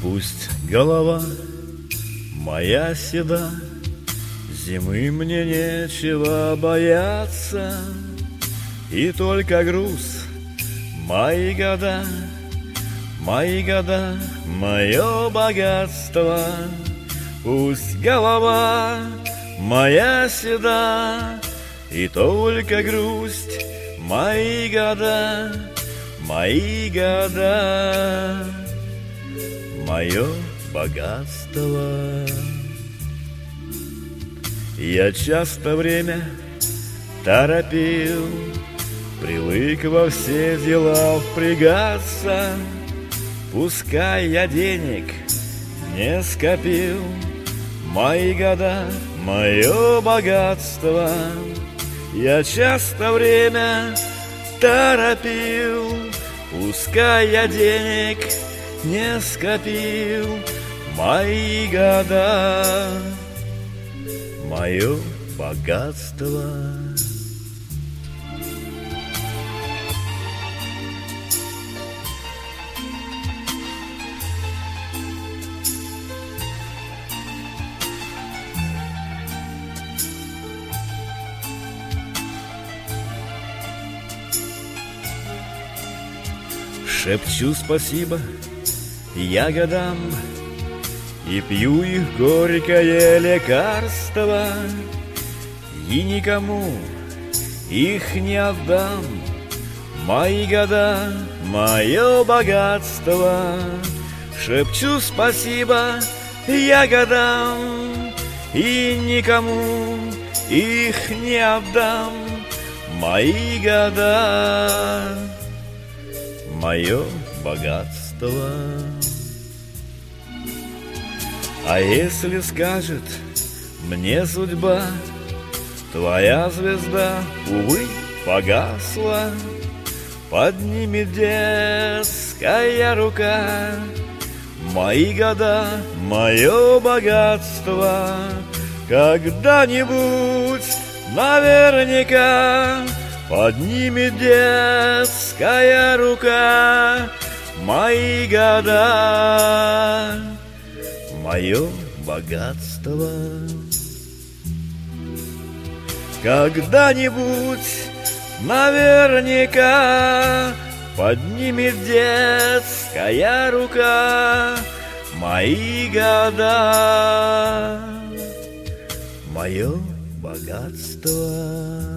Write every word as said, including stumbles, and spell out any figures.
Пусть голова моя седа, зимы мне нечего бояться, и только груз мои года, мои года, мое богатство. Пусть голова моя седа, и только грусть мои года, мои года, мое богатство. Я часто время торопил, привык во все дела впрягаться. Пускай я денег не скопил, мои года, мое богатство. Я часто время торопил, пускай я денег не скопил, мои года, мое богатство. Шепчу спасибо ягодам и пью их горькое лекарство, и никому их не отдам, мои года, мое богатство. Шепчу спасибо ягодам и никому их не отдам, мои года, мое богатство. А если скажет мне судьба, твоя звезда, увы, погасла, поднимет детская рука, мои года, мое богатство. Когда-нибудь наверняка поднимет детская рука, мои года, мое богатство. Когда-нибудь наверняка поднимет детская рука, мои года, мое богатство.